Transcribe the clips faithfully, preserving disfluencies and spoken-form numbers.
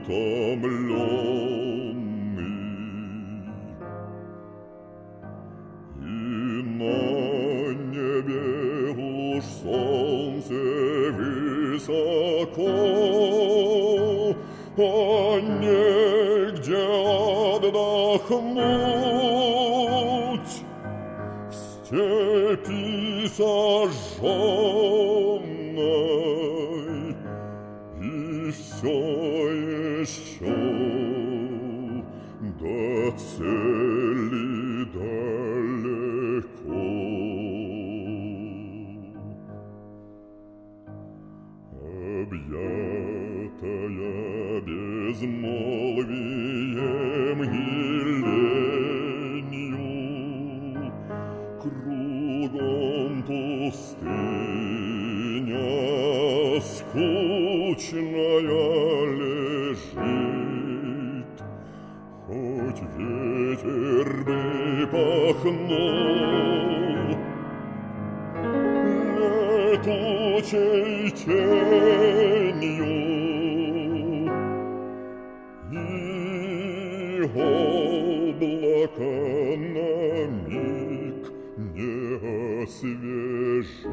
утомленный. И на небе уж солнце высоко, а негде отдохнуть в степи сожженной, и все еще до цели далеко. Объятая безмолвием и ленью, кругом пустыня скучная лежит, хоть ветер бы пахнул летучей тенью, и облако на миг не освежит.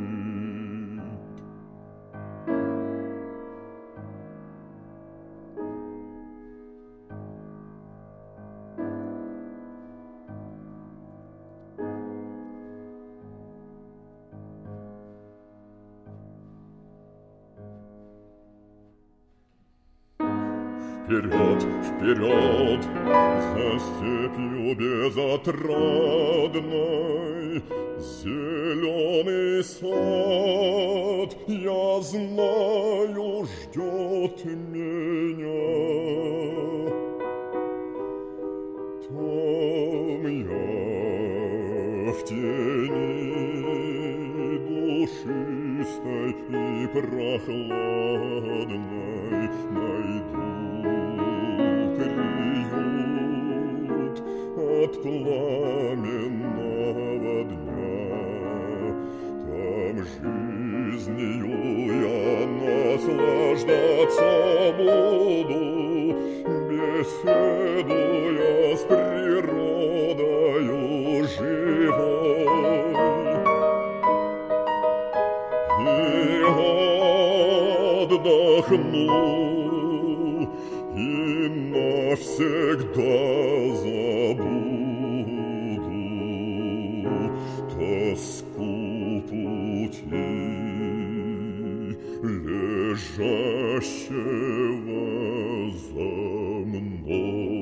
Вперед, вперед, за степью безотрадной, зеленый сад, я знаю, ждет меня. Там я в тени душистой и прохладной найду приют от пламенного дня. Там жизнью я наслаждаться буду, беседуя с природою живой. И отдохну, и навсегда забуду тоску пути, лежащего за мной.